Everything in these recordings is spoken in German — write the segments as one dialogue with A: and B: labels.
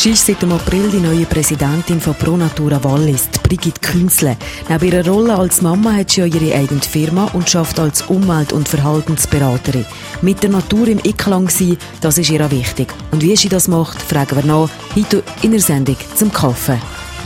A: Sie ist seit dem April die neue Präsidentin von Pro Natura Wallis, Brigitte Künzle. Neben ihrer Rolle als Mama hat sie ja ihre eigene Firma und arbeitet als Umwelt- und Verhaltensberaterin. Mit der Natur im Einklang sein, das ist ihr auch wichtig. Und wie sie das macht, fragen wir nach, heute in der Sendung zum Kaffee.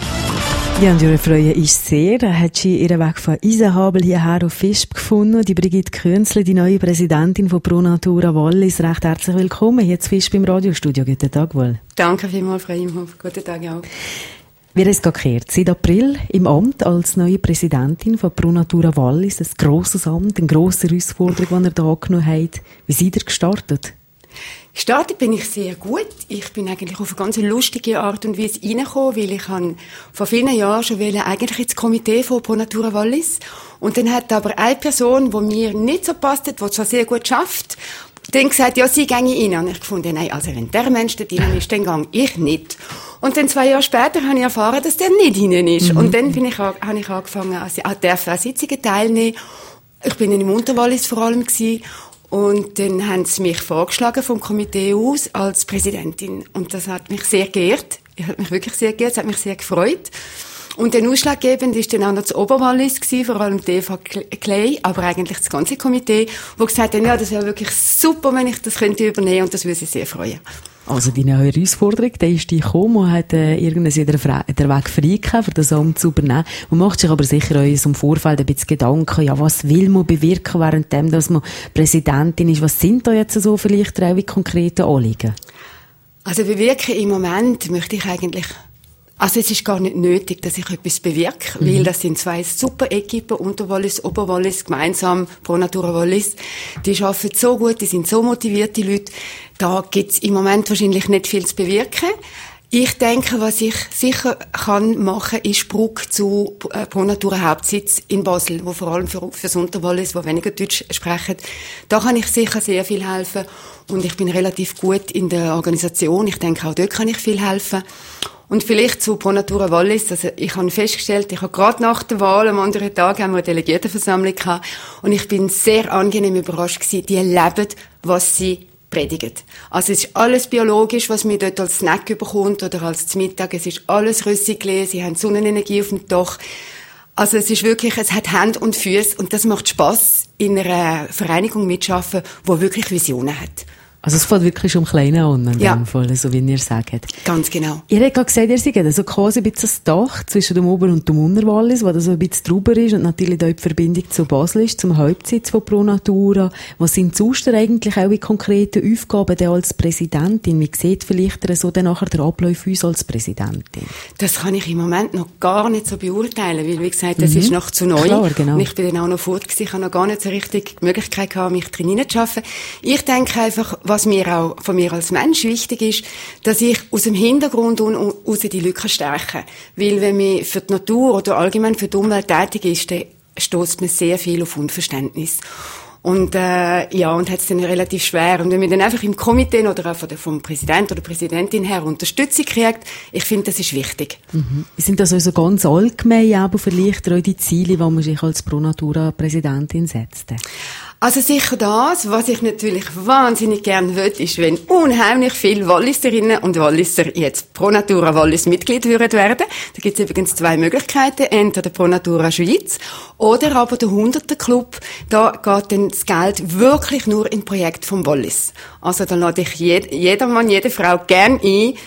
A: Ja, und ihre Freude ist sehr. Hat sie ihren Weg von Eisenhabel hierher auf Visp gefunden. Die Brigitte Künzle, die neue Präsidentin von Pro Natura Wallis. Recht herzlich willkommen hier zu Visp im Radiostudio. Guten Tag wohl.
B: Danke vielmals, Frau Imhoff. Guten Tag auch.
A: Wir haben es gekehrt. Seit April im Amt als neue Präsidentin von Pro Natura Wallis. Ein grosses Amt, eine grosse Herausforderung, die ihr da angenommen habt. Wie seid ihr gestartet?
B: Gestartet bin ich sehr gut. Ich bin eigentlich auf eine ganz lustige Art und Weise reingekommen, weil ich vor vielen Jahren schon eigentlich ins Komitee von Pro Natura Wallis. Und dann hat aber eine Person, die mir nicht so passt, die zwar sehr gut schafft, dann gesagt, ja, sie ginge rein. Und ich fand, nein, also wenn der Mensch da drin ist, dann gehe ich nicht. Und dann 2 Jahre später habe ich erfahren, dass der nicht hinein ist. Und dann habe ich angefangen, also an Sitzungen teilnehmen. Ich bin im Unterwallis vor allem gewesen. Und dann haben sie mich vorgeschlagen vom Komitee aus als Präsidentin. Und das hat mich sehr geehrt. Es hat mich wirklich sehr geehrt. Es hat mich sehr gefreut. Und dann ausschlaggebend ist dann auch noch das Oberwallis gewesen, vor allem die Eva Clay, aber eigentlich das ganze Komitee, wo gesagt haben, ja, das wäre wirklich super, wenn ich das könnte übernehmen, und das würde sich sehr freuen.
A: Also die neue Herausforderung, da ist die gekommen und hat irgendwie den Weg freigegeben, für das Amt zu übernehmen. Man macht sich aber sicher auch im Vorfeld ein bisschen Gedanken, ja, was will man bewirken, währenddem, dass man Präsidentin ist? Was sind da jetzt so vielleicht auch konkrete Anliegen?
B: Also bewirken im Moment möchte ich eigentlich... Also es ist gar nicht nötig, dass ich etwas bewirke, weil das sind 2 super Equipen, Unterwallis, Oberwallis, gemeinsam, Pro Natura Wallis. Die arbeiten so gut, die sind so motivierte Leute. Da gibt's im Moment wahrscheinlich nicht viel zu bewirken. Ich denke, was ich sicher kann machen, ist Brücke zu Pro Natura Hauptsitz in Basel, wo vor allem fürs Unterwallis, wo weniger Deutsch sprechen. Da kann ich sicher sehr viel helfen. Und ich bin relativ gut in der Organisation. Ich denke, auch dort kann ich viel helfen. Und vielleicht zu Pro Natura Wallis. Also ich habe festgestellt, ich habe gerade nach der Wahl am anderen Tag haben wir eine Delegiertenversammlung gehabt. Und ich bin sehr angenehm überrascht gewesen. Die leben, was sie predigen. Also es ist alles biologisch, was man dort als Snack bekommt oder als Mittag. Es ist alles Rössigli, sie haben Sonnenenergie auf dem Dach. Also es ist wirklich, es hat Hände und Füße und das macht Spass, in einer Vereinigung mitschaffen, die wirklich Visionen hat.
A: Also es fällt wirklich um Kleine an, in dem Fall, so wie ihr sagt.
B: Ganz genau.
A: Ihr habt gerade gesagt, ihr seid also quasi ein bisschen das Dach zwischen dem Ober- und dem Unterwallis, wo das so ein bisschen drüber ist und natürlich auch die Verbindung zu Basel ist, zum Hauptsitz von Pro Natura. Was sind sonst eigentlich auch die konkreten Aufgaben denn als Präsidentin? Wie sieht vielleicht so dann nachher der Ablauf uns als Präsidentin?
B: Das kann ich im Moment noch gar nicht so beurteilen, weil, wie gesagt, das ist noch zu neu.
A: Klar, genau.
B: Und ich bin dann auch noch fort gewesen. Ich habe noch gar nicht so richtig die Möglichkeit gehabt, mich drin hineinzuschaffen. Ich denke einfach, was mir auch von mir als Mensch wichtig ist, dass ich aus dem Hintergrund raus die Lücken stärke. Weil wenn man für die Natur oder allgemein für die Umwelt tätig ist, dann stößt man sehr viel auf Unverständnis. Und und hat es dann relativ schwer. Und wenn man dann einfach im Komitee oder auch vom Präsident oder Präsidentin her Unterstützung kriegt, ich finde, das ist wichtig.
A: Sind das also ganz allgemein aber vielleicht auch die Ziele, die man sich als Pro Natura Präsidentin setzt?
B: Also sicher das, was ich natürlich wahnsinnig gern will, ist, wenn unheimlich viele Walliserinnen und Walliser jetzt Pro Natura Wallis Mitglied würden werden. Da gibt es übrigens 2 Möglichkeiten, entweder Pro Natura Schweiz oder aber der 100er Club. Da geht dann das Geld wirklich nur in Projekt vom Wallis. Also da lade ich jeder Mann, jede Frau gern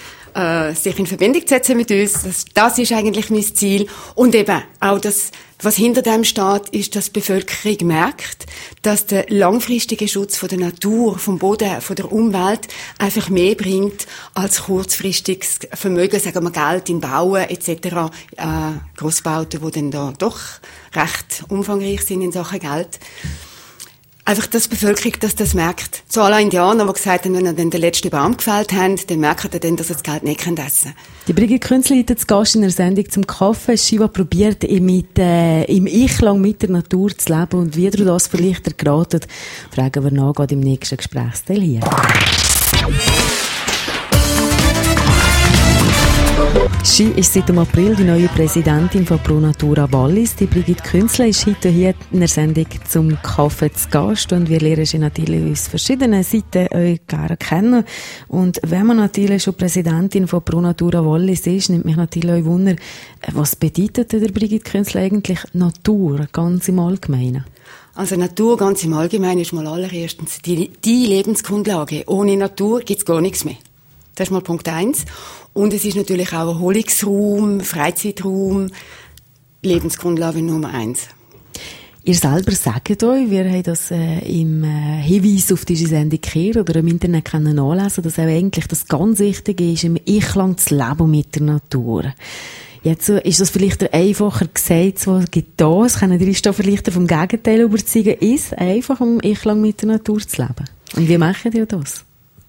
B: ein, sich in Verbindung zu setzen mit uns. Das ist eigentlich mein Ziel. Und eben auch das, was hinter dem steht, ist, dass die Bevölkerung merkt, dass der langfristige Schutz von der Natur, vom Boden, von der Umwelt einfach mehr bringt als kurzfristiges Vermögen, sagen wir Geld in Bauen etc. Grossbauten, die dann da doch recht umfangreich sind in Sachen Geld. Einfach, dass die Bevölkerung das merkt. So alle Indianer, die gesagt haben, wenn sie dann den letzten Baum gefällt haben, dann merken sie dann, dass sie das Geld nicht essen können.
A: Die Brigitte Künzle ist zu Gast in der Sendung zum Kaffee. Shiva probiert im Einklang mit der Natur zu leben. Und wie ihr das vielleicht ergratet, fragen wir nach im nächsten Gesprächsteil hier. Sie ist seit dem April die neue Präsidentin von Pro Natura Wallis. Die Brigitte Künzle ist heute hier in der Sendung zum Kaffee zu Gast und wir lernen sie natürlich aus verschiedenen Seiten euch gerne kennen. Und wenn man natürlich schon Präsidentin von Pro Natura Wallis ist, nimmt mich natürlich auch Wunder, was bedeutet der Brigitte Künzle eigentlich Natur, ganz im Allgemeinen?
B: Also Natur ganz im Allgemeinen ist mal allererstens die Lebensgrundlage. Ohne Natur gibt's gar nichts mehr. Das ist mal Punkt 1. Und es ist natürlich auch Erholungsraum, Freizeitraum, Lebensgrundlage Nummer 1.
A: Ihr selber sagt euch, wir haben das im Hinweis auf diese Sendung gehört oder im Internet können nachlesen, dass eigentlich das ganz Wichtige ist, im Einklang zu leben mit der Natur. Jetzt ist das vielleicht einfacher gesagt, was gibt das? Können die da vielleicht vom Gegenteil überzeugen? Ist einfach im Einklang mit der Natur zu leben? Und wie machen ihr das?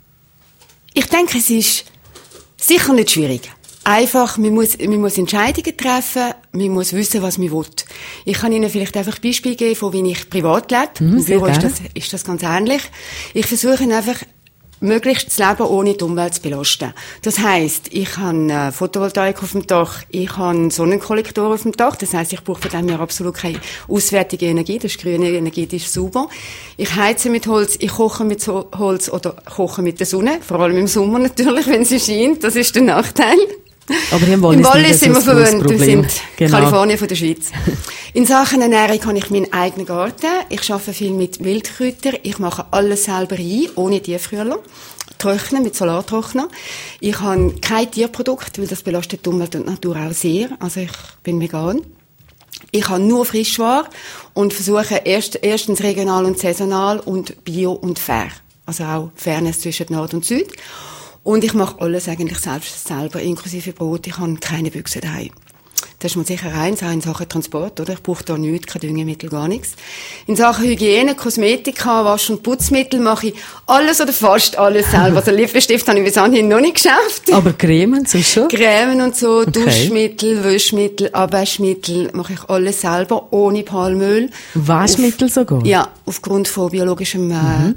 B: Ich denke, es ist sicher nicht schwierig. Einfach, man muss Entscheidungen treffen, man muss wissen, was man will. Ich kann Ihnen vielleicht einfach Beispiele geben, von wie ich privat lebe. Im Büro ist das ganz ähnlich. Ich versuche einfach, möglichst zu leben, ohne die Umwelt zu belasten. Das heisst, ich habe Photovoltaik auf dem Dach, ich habe Sonnenkollektoren auf dem Dach, das heisst, ich brauche von dem her absolut keine auswärtige Energie, das ist grüne Energie, die ist sauber. Ich heize mit Holz, ich koche mit Holz oder koche mit der Sonne, vor allem im Sommer natürlich, wenn sie scheint, das ist der Nachteil.
A: Aber im
B: Wallis sind wir verwöhnt, wir sind Kalifornien von der Schweiz. In Sachen Ernährung habe ich meinen eigenen Garten. Ich arbeite viel mit Wildkräutern. Ich mache alles selber ein, ohne Tiefkühler. Trocknen mit Solartrockner. Ich habe kein Tierprodukt, weil das belastet die Umwelt und die Natur auch sehr. Also ich bin vegan. Ich habe nur Frischware und versuche erstens regional und saisonal und bio und fair. Also auch Fairness zwischen Nord und Süd. Und ich mache alles eigentlich selbst selber, inklusive Brot. Ich habe keine Büchse daheim. Das ist mal sicher eins, auch in Sachen Transport, oder? Ich brauche da nichts, kein Düngemittel, gar nichts. In Sachen Hygiene, Kosmetika, Wasch- und Putzmittel mache ich alles oder fast alles selber. Also Lippenstift habe ich bis anhin noch nicht geschafft.
A: Aber Cremen, so schon?
B: Cremen und so, okay. Duschmittel, Wäschmittel, Abwaschmittel mache ich alles selber, ohne Palmöl.
A: Waschmittel sogar?
B: Ja, aufgrund von biologischem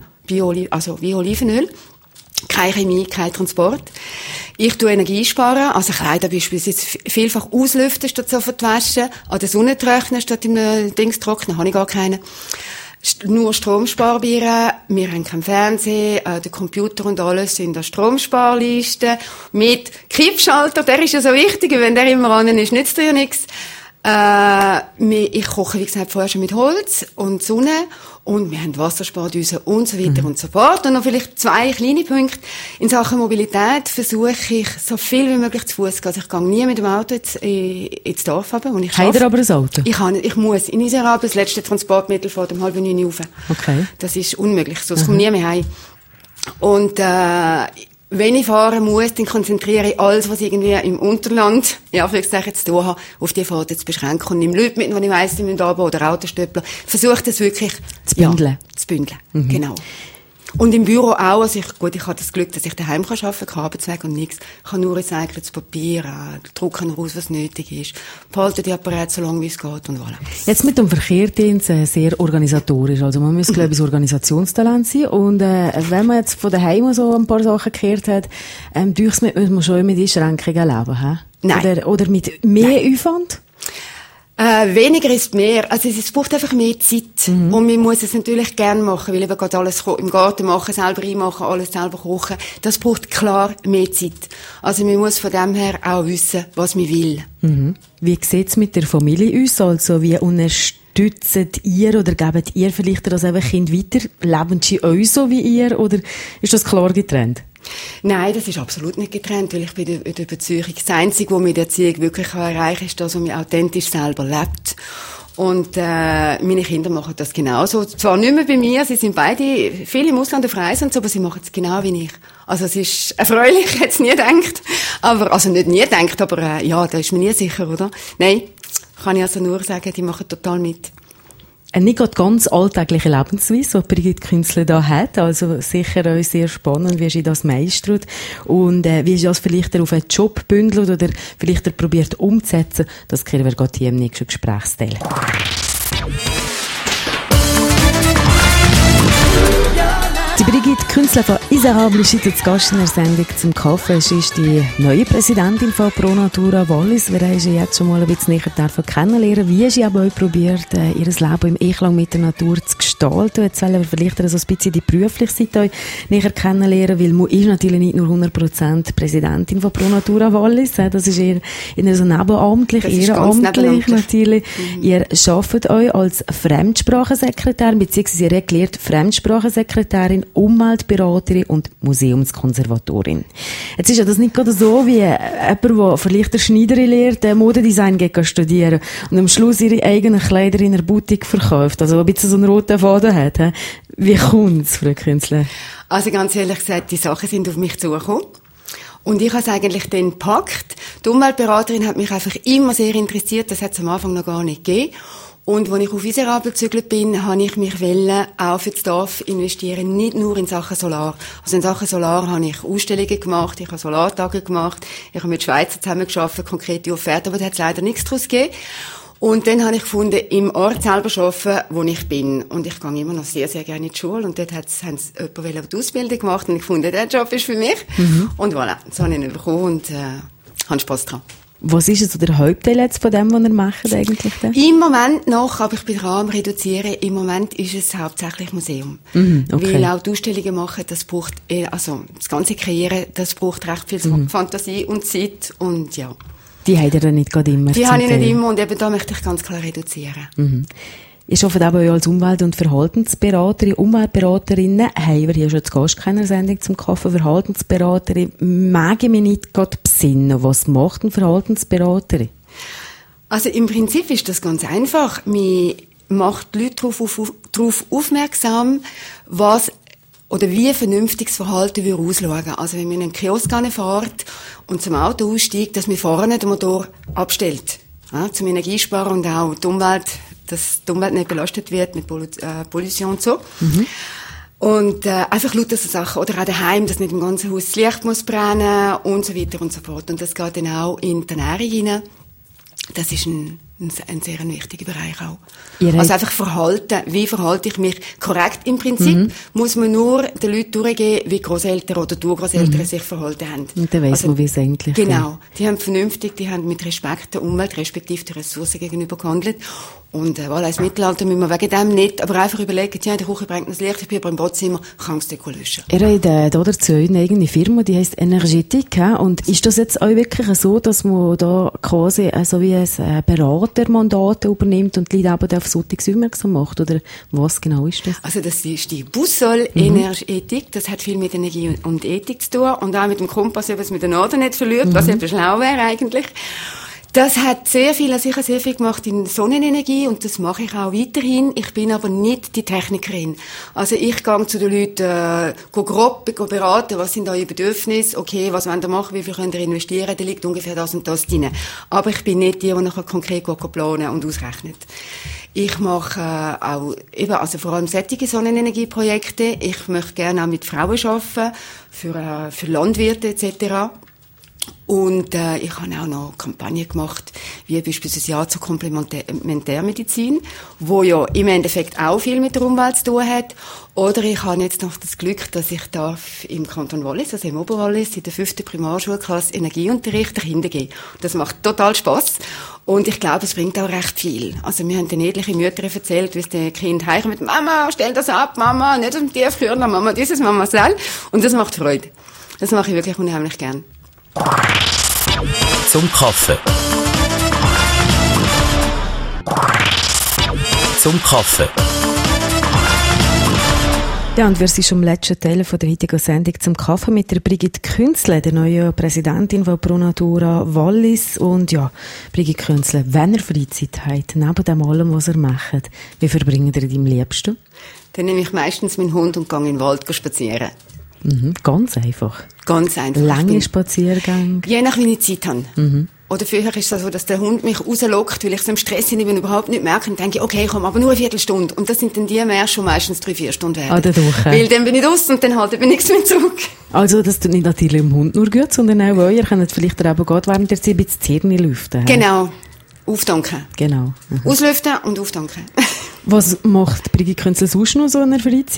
B: Bio-Olivenöl. Keine Chemie, kein Transport. Ich tue Energie sparen, also Kleider beispielsweise vielfach auslüften, statt sofort waschen, an der Sonne trocknen, statt im Dings trocknen, habe ich gar keine. Nur Stromsparbieren, wir haben keinen Fernseher, der Computer und alles sind an Stromsparlisten, mit Kippschalter, der ist ja so wichtig, wenn der immer an ist, nützt ja nichts. Ich koche, wie gesagt, vorher schon mit Holz und Sonne und wir haben Wasserspardüsen und so weiter und so fort. Und noch vielleicht 2 kleine Punkte. In Sachen Mobilität versuche ich, so viel wie möglich zu Fuß zu gehen. Also ich gehe nie mit dem Auto ins Dorf runter, wo ich arbeite.
A: Habt ihr aber ein Auto?
B: Ich muss. In Israel das letzte Transportmittel vor dem 8:30 rauf.
A: Okay.
B: Das ist unmöglich, sonst komme ich nie mehr heim. Und wenn ich fahren muss, dann konzentriere ich alles, was irgendwie im Unterland, ja, vielleicht sage ich jetzt zu tun habe, auf die Fahrten zu beschränken und nehme Leute mit, die ich weiss, die müssen runter oder Autostöppler. Versuche das wirklich
A: zu bündeln.
B: Ja, zu bündeln. Genau. Und im Büro auch, also ich habe das Glück, dass ich daheim arbeiten kann, kein Arbeitsweg und nichts. Ich kann nur recyceltes Papier, drucken raus, was nötig ist, behalte die Apparate so lange wie es geht und voilà.
A: Jetzt mit dem Verkehrsdienst sehr organisatorisch, also man muss, glaube ich, ein Organisationstalent sein und wenn man jetzt von daheim so ein paar Sachen gehört hat, muss man schon mit Einschränkungen leben, he?
B: Nein.
A: Oder mit mehr Aufwand?
B: Weniger ist mehr. Also es braucht einfach mehr Zeit. Und man muss es natürlich gern machen, weil eben gerade alles im Garten machen, selber reinmachen, alles selber kochen. Das braucht klar mehr Zeit. Also man muss von dem her auch wissen, was man will.
A: Wie sieht's mit der Familie aus? Also wie unterstützt ihr oder gebt ihr vielleicht das Kind weiter? Leben sie euch so wie ihr oder ist das klar getrennt?
B: Nein, das ist absolut nicht getrennt, weil ich bin der Überzeugung, das Einzige, was mit der Erziehung wirklich erreichen kann, ist das, was man authentisch selber lebt. Und meine Kinder machen das genauso. Zwar nicht mehr bei mir, sie sind beide viel im Ausland auf Reisen und so, aber sie machen es genau wie ich. Also es ist erfreulich, ich hätte es nie gedacht. Aber, also nicht nie gedacht, aber ja, da ist mir nie sicher, oder? Nein, kann ich also nur sagen, die machen total mit.
A: Eine nicht gerade ganz alltägliche Lebensweise, die Brigitte Künzle da hat. Also sicher auch sehr spannend, wie sie das meistert. Und wie sie das vielleicht auf einen Job bündelt oder vielleicht probiert umzusetzen, das kennen wir gerade hier im nächsten Gesprächsteil. Die Brigitte Künzle von Iserable ist heute zu Gast in der Sendung zum Kaffee. Sie ist die neue Präsidentin von Pro Natura Wallis. Wir haben sie jetzt schon mal ein bisschen näher kennenlernen. Wie sie aber auch probiert, ihr Leben im Einklang mit der Natur zu gestalten. Jetzt wollen wir vielleicht so ein bisschen die berufliche Seite näher kennenlernen, weil man ist natürlich nicht nur 100% Präsidentin von Pro Natura Wallis. Das ist eher so nebenamtlich, ehrenamtlich natürlich. Ihr arbeitet euch als Fremdsprachensekretärin, beziehungsweise ihr erklärt Fremdsprachensekretärin, Umweltberaterin und Museumskonservatorin. Jetzt ist ja das nicht gerade so wie jemand, der vielleicht der Schneiderin lehrt, Modedesign geht studieren und am Schluss ihre eigenen Kleider in einer Boutique verkauft, also ein bisschen so einen roten Faden hat. Wie kommt's, Frau Künzle?
B: Also ganz ehrlich gesagt, die Sachen sind auf mich zugekommen. Und ich habe es eigentlich dann gepackt. Die Umweltberaterin hat mich einfach immer sehr interessiert, das hat es am Anfang noch gar nicht gegeben. Und als ich auf Iserable gezügelt bin, habe ich mich auch für das Dorf investieren, nicht nur in Sachen Solar. Also in Sachen Solar habe ich Ausstellungen gemacht, ich habe Solartage gemacht, ich habe mit Schweizern zusammengearbeitet, konkrete Offerten, aber da hat es leider nichts daraus gegeben. Und dann habe ich gefunden, im Ort selber arbeiten, wo ich bin. Und ich gehe immer noch sehr, sehr gerne in die Schule. Und dort haben sie jemanden die Ausbildung gemacht. Und ich fand, der Job ist für mich. Und voilà, so habe ich ihn bekommen und habe Spass dran.
A: Was ist so der Hauptteil jetzt von dem, was ihr macht eigentlich?
B: Im Moment noch, aber ich bin dran am Reduzieren. Im Moment ist es hauptsächlich Museum. Okay. Weil auch die Ausstellungen machen, das braucht, also das ganze Kreieren, das braucht recht viel Fantasie und Zeit und ja.
A: Die habt ihr dann nicht gerade immer?
B: Die habe ich nicht immer und eben da möchte ich ganz klar reduzieren.
A: Ich arbeite aber als Umwelt- und Verhaltensberaterin. Umweltberaterinnen haben wir hier schon zu Gast in der Sendung zum Kaffee. Verhaltensberaterin, mag ich mich nicht gerade besinnen. Was macht eine Verhaltensberaterin?
B: Also im Prinzip ist das ganz einfach. Man macht die Leute darauf aufmerksam, was oder wie vernünftiges Verhalten würde ausschauen. Also wenn man in einen Kiosk fährt und zum Auto aussteigt, dass man vorne den Motor abstellt. Ja, zum Energiesparen und auch die Umwelt, dass die Umwelt nicht belastet wird mit Pollution und so. Und einfach lauter so Sachen. Oder auch daheim, dass nicht im ganzen Haus das Licht muss brennen und so weiter und so fort. Und das geht dann auch in die Ernährung hinein. Das ist ein sehr wichtiger Bereich auch. Also einfach Verhalten. Wie verhalte ich mich korrekt? Im Prinzip muss man nur den Leuten durchgeben, wie Großeltern oder Urgroßeltern sich verhalten haben.
A: Und dann weiss man, wie es eigentlich ist.
B: Genau. Die haben vernünftig, die haben mit Respekt der Umwelt, respektive der Ressourcen gegenüber gehandelt. Und voilà, ins Mittelalter müssen wir wegen dem nicht, aber einfach überlegen, ja, in der Küche brennt das Licht, ich bin aber im Badzimmer, kann es löschen.
A: Ihr habt dazu eine eigene Firma, die heisst Energetik. Und ist das jetzt auch wirklich so, dass man da quasi so wie ein Beratermandat übernimmt und die Leute eben auf solche aufmerksam macht? Oder was genau ist das?
B: Also das ist die Boussole Energetik, das hat viel mit Energie und Ethik zu tun und auch mit dem Kompass, ob es mit den Norden nicht verliert, was eben schlau wäre eigentlich. Das hat sehr viel gemacht in Sonnenenergie und das mache ich auch weiterhin. Ich bin aber nicht die Technikerin. Also ich gehe zu den Leuten, grob beraten, was sind eure Bedürfnisse, okay, was wollt ihr machen, wie viel könnt ihr investieren, da liegt ungefähr das und das drin. Aber ich bin nicht die nachher konkret planen und ausrechnet. Ich mache auch eben, also vor allem solche Sonnenenergieprojekte. Ich möchte gerne auch mit Frauen arbeiten, für Landwirte etc. Und ich habe auch noch Kampagnen gemacht, wie beispielsweise Ja zur Komplementärmedizin, wo ja im Endeffekt auch viel mit der Umwelt zu tun hat. Oder ich habe jetzt noch das Glück, dass ich darf im Kanton Wallis, also im Oberwallis, in der 5. Primarschulklasse Energieunterricht dahinter gehen. Das macht total Spass. Und ich glaube, es bringt auch recht viel. Also wir haben den etliche Mütter erzählt, wie es den Kind heimkommen mit Mama, stell das ab, Mama, nicht aus dem Tiefkühler, Mama dieses, Mama das. Und das macht Freude. Das mache ich wirklich unheimlich gern.
C: Zum Kaffee. Zum Kaffee.
A: Ja, und wir sind schon im letzten Teil von der heutigen Sendung zum Kaffee mit der Brigitte Künzle, der neuen Präsidentin von Pro Natura Wallis. Und ja, Brigitte Künzle, wenn ihr Freizeit habt, neben dem allem, was ihr macht, wie verbringt ihr die am liebsten?
B: Dann nehme ich meistens meinen Hund und gehe in den Wald spazieren.
A: Ganz einfach.
B: Ganz einfach.
A: Lange Spaziergänge?
B: Je nach wie ich Zeit habe. Oder früher ist es so, dass der Hund mich rauslockt, weil ich so im Stress bin und überhaupt nicht merke und denke, okay, komm, aber nur eine Viertelstunde. Und das sind dann die mehr schon meistens 3-4 Stunden werden. Weil dann bin ich raus und dann halte ich nichts mehr zurück.
A: Also das tut nicht natürlich dem Hund nur gut, sondern auch euch. Ihr könnt vielleicht eben gerade während der Zeit ein bisschen die Zähne lüften.
B: Genau. Auftanken.
A: Genau.
B: Auslüften und auftanken.
A: Was macht Brigitte Künzle sonst noch so in der Freizeit?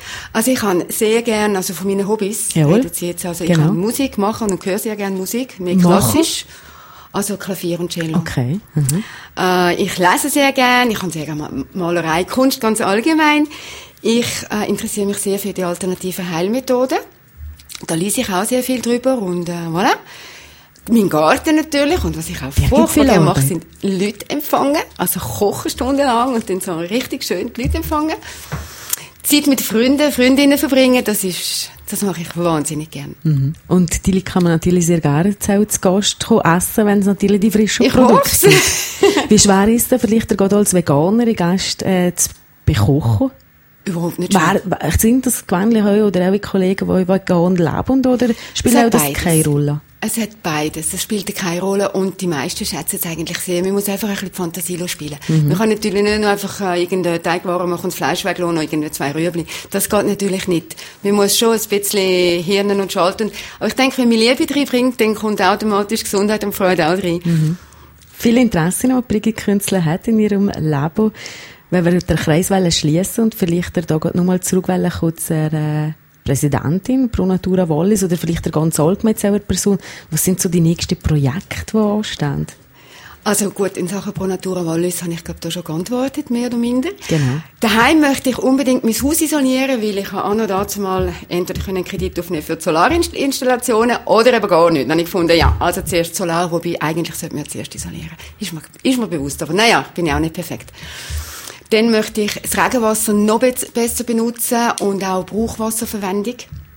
B: Also ich kann sehr gerne, also von meinen Hobbys, redet sie jetzt, also ich kann Musik machen und höre sehr gerne Musik, mehr klassisch, also Klavier und Cello.
A: Okay.
B: Ich lese sehr gerne, ich kann sehr gerne Malerei, Kunst ganz allgemein. Ich interessiere mich sehr für die alternativen Heilmethoden. Da lese ich auch sehr viel drüber und voilà. Mein Garten natürlich und was ich auch vorher mache, sind Leute empfangen, also kochen stundenlang und dann so richtig schön die Leute empfangen. Zeit mit Freunden, Freundinnen verbringen, das mache ich wahnsinnig gern.
A: Mhm. Und die Leute kann man natürlich sehr gerne zu Gast essen, wenn es natürlich die frischen Produkte sind. Wie schwer ist es vielleicht gerade als Veganerin Gäste zu bekochen?
B: Überhaupt nicht schwer.
A: Sind das gewöhnlich oder auch Kollegen, die vegan leben, oder spielt auch das keine Rolle?
B: Es hat beides. Es spielt keine Rolle und die meisten schätzen es eigentlich sehr. Man muss einfach ein bisschen die Fantasie spielen. Man kann natürlich nicht nur einfach irgendeine Teigware machen und das Fleisch weglassen und irgendwie 2 Rüebli. Das geht natürlich nicht. Man muss schon ein bisschen hirnen und schalten. Aber ich denke, wenn man Liebe reinbringt, dann kommt automatisch Gesundheit und Freude auch rein. Mhm.
A: Viel Interesse noch, Brigitte Künzle hat in ihrem Leben. Wenn wir den Kreis schliessen und vielleicht da noch mal zurück zur Präsidentin Pro Natura Wallis oder vielleicht der ganz allgemeine Person. Was sind so die nächsten Projekte, die anstehen?
B: Also gut, in Sachen Pro Natura Wallis habe ich glaube da schon geantwortet, mehr oder minder.
A: Genau.
B: Daheim möchte ich unbedingt mein Haus isolieren, weil ich auch noch dazu mal entweder einen Kredit aufnehmen für die Solarinstallationen oder eben gar nicht. Dann habe ich gefunden, ja, also zuerst Solar, wobei eigentlich sollte man zuerst isolieren. Ist mir bewusst, aber naja, bin ja auch nicht perfekt. Dann möchte ich das Regenwasser noch besser benutzen und auch Brauchwasserverwendung.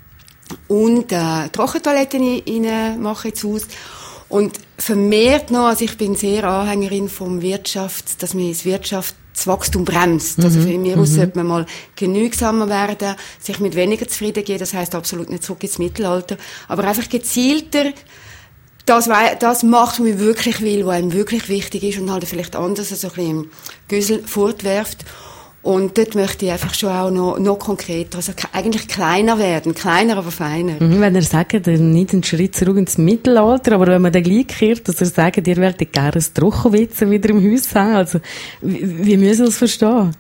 B: Und Trockentoiletten rein machen ins Haus. Und vermehrt noch, also ich bin sehr Anhängerin dass man das Wirtschaftswachstum bremst. Also von mir aus sollte man mal genügsamer werden, sich mit weniger zufrieden geben. Das heisst absolut nicht zurück ins Mittelalter. Aber einfach gezielter das macht, was man wirklich will, was einem wirklich wichtig ist und halt vielleicht anders so ein bisschen im Güssel fortwerft. Und dort möchte ich einfach schon auch noch konkreter, also eigentlich kleiner werden, kleiner, aber feiner.
A: Wenn ihr sagt, nicht einen Schritt zurück ins Mittelalter, aber wenn man dann gleich kehrt, dass ihr sagt, ihr werdet gerne ein Trockenwitzer wieder im Haus haben, also wie müssen wir das verstehen?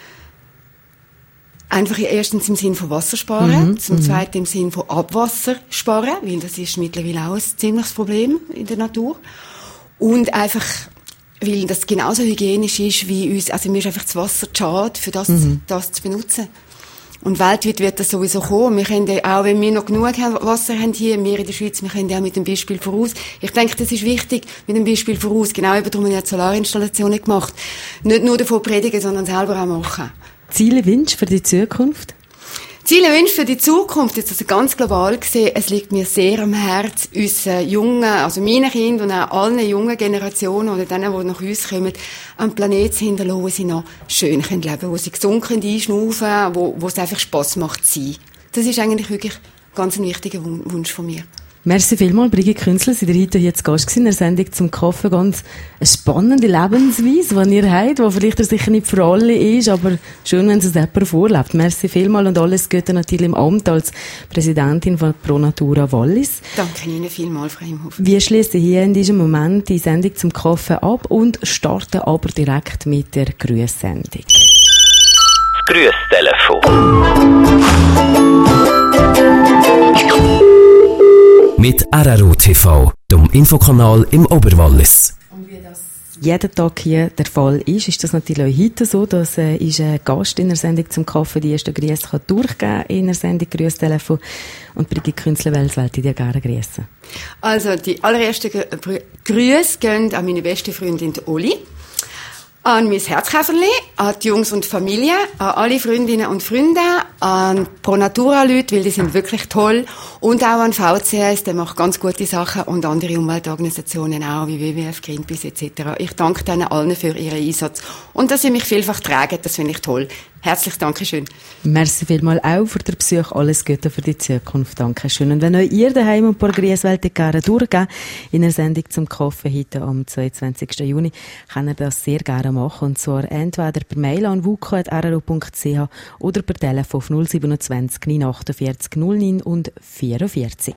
B: Einfach erstens im Sinn von Wasser sparen, zum Zweiten im Sinn von Abwasser sparen, weil das ist mittlerweile auch ein ziemliches Problem in der Natur. Und einfach, weil das genauso hygienisch ist wie uns, also mir ist einfach das Wasser zu schade, für das zu benutzen. Und weltweit wird das sowieso kommen. Wir können ja auch, wenn wir noch genug Wasser haben hier, wir in der Schweiz, wir können ja auch mit dem Beispiel voraus. Ich denke, das ist wichtig, mit dem Beispiel voraus. Genau, eben darum haben wir ja Solarinstallationen gemacht. Nicht nur davon predigen, sondern selber auch machen.
A: Ziele, Wünsche für die Zukunft?
B: Ziele, Wünsche für die Zukunft, jetzt also ganz global gesehen, es liegt mir sehr am Herz, unseren jungen, also meinen Kindern und auch allen jungen Generationen oder denen, die nach uns kommen, einen Planeten zu hinterlassen, wo sie noch schön leben können, wo sie gesund einschnaufen können, wo es einfach Spass macht zu sein. Das ist eigentlich wirklich ganz ein wichtiger Wunsch von mir.
A: Merci vielmals, Brigitte Künzle. Sie sind heute hier zu Gast gewesen in der Sendung zum Kaffee. Ganz eine spannende Lebensweise, die ihr habt, die vielleicht sicher nicht für alle ist, aber schön, wenn es jemand vorlebt. Merci vielmals und alles Gute natürlich im Amt als Präsidentin von Pro Natura Wallis.
B: Danke Ihnen vielmals, Frau Imhoff.
A: Wir schließen hier in diesem Moment die Sendung zum Kaffee ab und starten aber direkt mit der Grüßsendung.
C: Das Grüßtelefon. Mit RRO TV, dem Infokanal im Oberwallis.
A: Und wie das jeden Tag hier der Fall ist das natürlich auch heute so, dass ist ein Gast in der Sendung zum Kaffee die ersten Grüße durchgeben kann in der Sendung Grüßtelefon. Und Brigitte Künzle, wollte ich dir gerne grüßen?
B: Also die allerersten Grüße gehen an meine beste Freundin Oli, an mein Herzkäferli, an die Jungs und Familie, an alle Freundinnen und Freunde, an Pro Natura Leute, weil die sind wirklich toll, und auch an VCS, der macht ganz gute Sachen, und andere Umweltorganisationen auch, wie WWF, Greenpeace etc. Ich danke denen allen für ihren Einsatz und dass sie mich vielfach tragen, das finde ich toll. Herzliches Dankeschön.
A: Merci vielmals auch für den Besuch. Alles Gute für die Zukunft. Dankeschön. Und wenn euch ihr daheim ein paar Grüße gerne durchgeben in der Sendung zum Kaffee heute am 22. Juni, könnt ihr das sehr gerne machen. Und zwar entweder per Mail an wuko@rro.ch oder per Telefon auf 027 948 09 und 44.